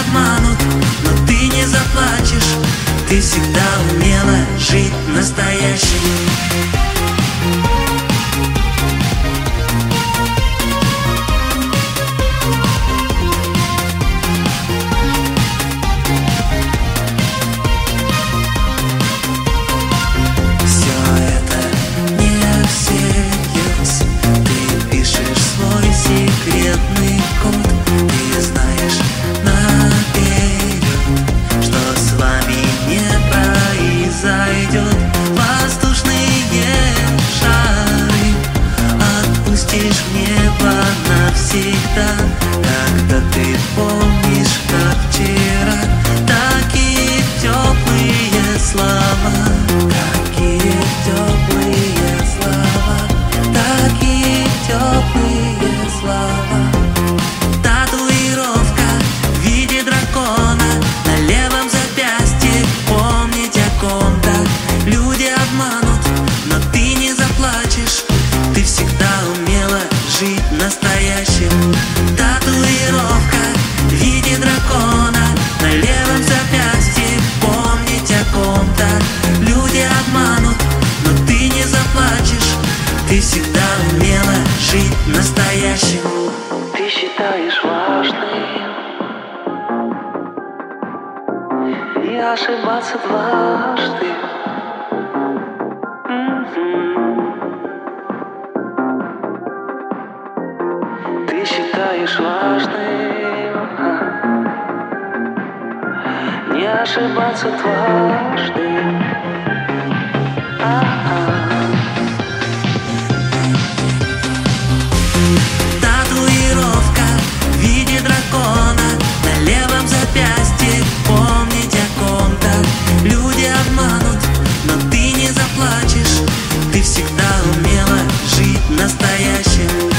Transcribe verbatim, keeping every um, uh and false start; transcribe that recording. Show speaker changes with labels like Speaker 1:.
Speaker 1: обманут, но ты не заплачешь. Ты всегда умела жить настоящим. Небо навсегда, когда ты помнишь, как вчера. Такие теплые слова, какие теплые слова, такие теплые слова. Татуировка в виде дракона на левом запястье, помнить о ком-то. Люди обманут, но ты не заплачешь. Ты всегда умела жить настоящим. Татуировка в виде дракона на левом запястье, помнить о ком-то. Люди обманут, но ты не заплачешь. Ты всегда умела жить настоящим. Ты считаешь важным не ошибаться дважды. Ты считаешь важным не ошибаться дважды. А-а. Татуировка в виде дракона на левом запястье, помнить о ком-то. Люди обманут, но ты не заплачешь. Ты всегда умела жить настоящим.